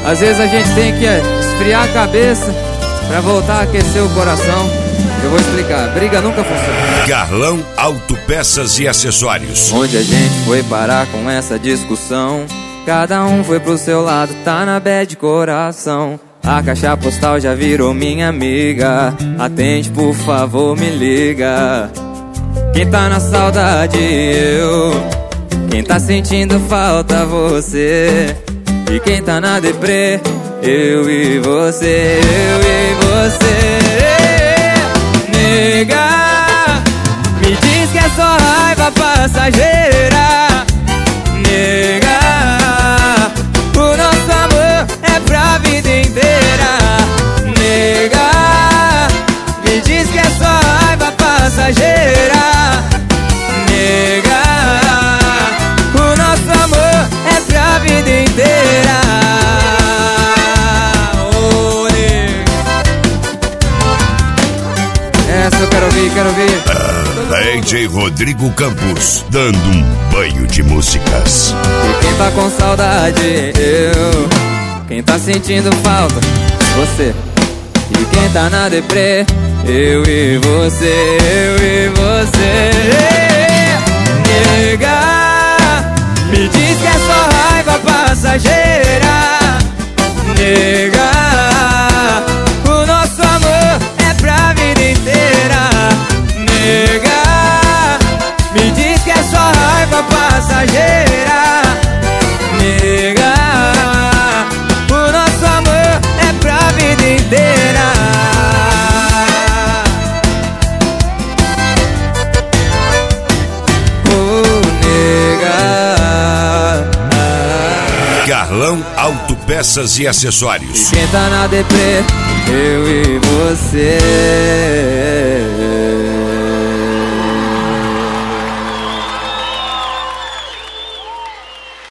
Às vezes a gente tem que esfriar a cabeça pra voltar a aquecer o coração. Eu vou explicar, briga nunca funciona. Carlão Autopeças e Acessórios. Onde a gente foi parar com essa discussão? Cada um foi pro seu lado, tá na bad coração. A caixa postal já virou minha amiga. Atende, por favor, me liga. Quem tá na saudade, eu. Quem tá sentindo falta, você. E quem tá na deprê, eu e você, eu e você. Nega, me diz que é só raiva passageira. Nega, o nosso amor é pra vida inteira. Nega, me diz que é só raiva passageira. Nega, o nosso amor é pra vida inteira. Oh, nega. Essa eu quero ouvir, quero ouvir. DJ Rodrigo Campos, dando um banho de músicas. E quem tá com saudade, eu. Quem tá sentindo falta, você. E quem tá na deprê, eu e você, eu e você. Nega, me diz que é só raiva passageira. Nega, o nosso amor é pra vida inteira. Nega, me diz que é só raiva passageira. Nega, o nosso amor é pra vida inteira. Oh, nega. Carlão Autopeças e Acessórios. E quem tá na deprê, eu e você.